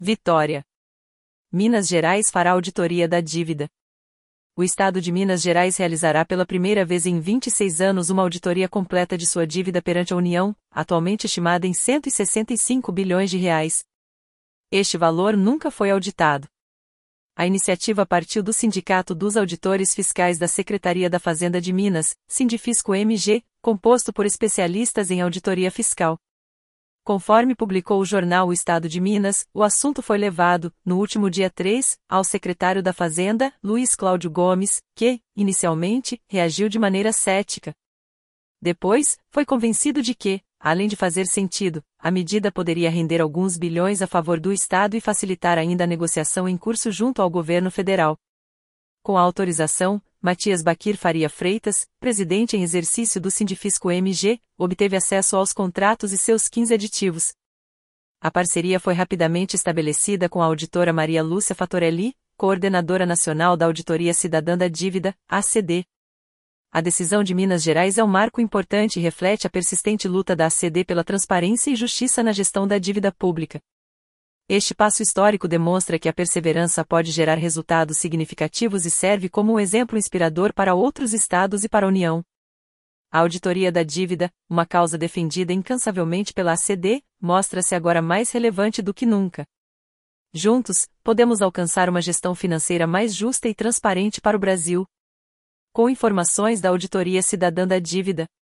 Vitória. Minas Gerais fará auditoria da dívida. O Estado de Minas Gerais realizará pela primeira vez em 26 anos uma auditoria completa de sua dívida perante a União, atualmente estimada em R$ 165 bilhões. Este valor nunca foi auditado. A iniciativa partiu do Sindicato dos Auditores Fiscais da Secretaria da Fazenda de Minas, Sindifisco MG, composto por especialistas em auditoria fiscal. Conforme publicou o jornal O Estado de Minas, o assunto foi levado, no último dia 3, ao secretário da Fazenda, Luiz Cláudio Gomes, que, inicialmente, reagiu de maneira cética. Depois, foi convencido de que, além de fazer sentido, a medida poderia render alguns bilhões a favor do Estado e facilitar ainda a negociação em curso junto ao governo federal. Com a autorização, Matias Baquir Faria Freitas, presidente em exercício do Sindifisco MG, obteve acesso aos contratos e seus 15 aditivos. A parceria foi rapidamente estabelecida com a auditora Maria Lúcia Fatorelli, coordenadora nacional da Auditoria Cidadã da Dívida, ACD. A decisão de Minas Gerais é um marco importante e reflete a persistente luta da ACD pela transparência e justiça na gestão da dívida pública. Este passo histórico demonstra que a perseverança pode gerar resultados significativos e serve como um exemplo inspirador para outros estados e para a União. A auditoria da dívida, uma causa defendida incansavelmente pela ACD, mostra-se agora mais relevante do que nunca. Juntos, podemos alcançar uma gestão financeira mais justa e transparente para o Brasil. Com informações da Auditoria Cidadã da Dívida.